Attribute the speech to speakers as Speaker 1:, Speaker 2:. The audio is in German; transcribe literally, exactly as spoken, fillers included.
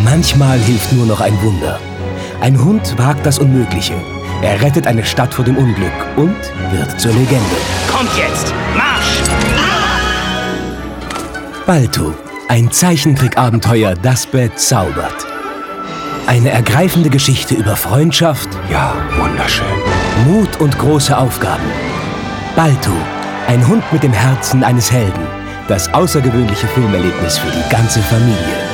Speaker 1: Manchmal hilft nur noch ein Wunder. Ein Hund wagt das Unmögliche. Er rettet eine Stadt vor dem Unglück und wird zur Legende.
Speaker 2: Kommt jetzt! Marsch!
Speaker 1: Balto, ein Zeichentrickabenteuer, das bezaubert. Eine ergreifende Geschichte über Freundschaft,
Speaker 2: Ja, wunderschön.
Speaker 1: Mut und große Aufgaben. Balto, ein Hund mit dem Herzen eines Helden. Das außergewöhnliche Filmerlebnis für die ganze Familie.